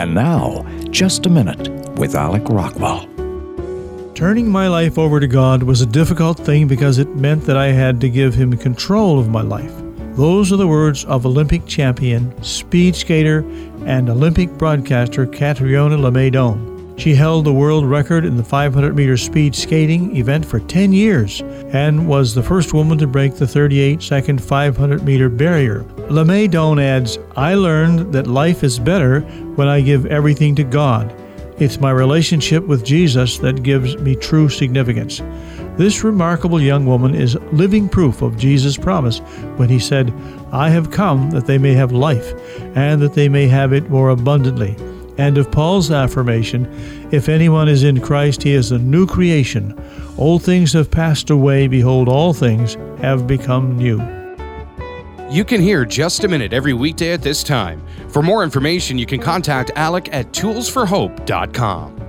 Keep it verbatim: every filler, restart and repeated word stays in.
And now, Just a Minute with Alec Rockwell. Turning my life over to God was a difficult thing because it meant that I had to give Him control of my life. Those are the words of Olympic champion, speed skater, and Olympic broadcaster Catriona LeMaydon. She held the world record in the five hundred meter speed skating event for ten years and was the first woman to break the thirty-eight second five hundred meter barrier. LeMaydon adds, "I learned that life is better when I give everything to God. It's my relationship with Jesus that gives me true significance." This remarkable young woman is living proof of Jesus' promise when He said, "I have come that they may have life, and that they may have it more abundantly." And of Paul's affirmation, "If anyone is in Christ, he is a new creation. Old things have passed away. Behold, all things have become new." You can hear Just a Minute every weekday at this time. For more information, you can contact Alec at tools for hope dot com.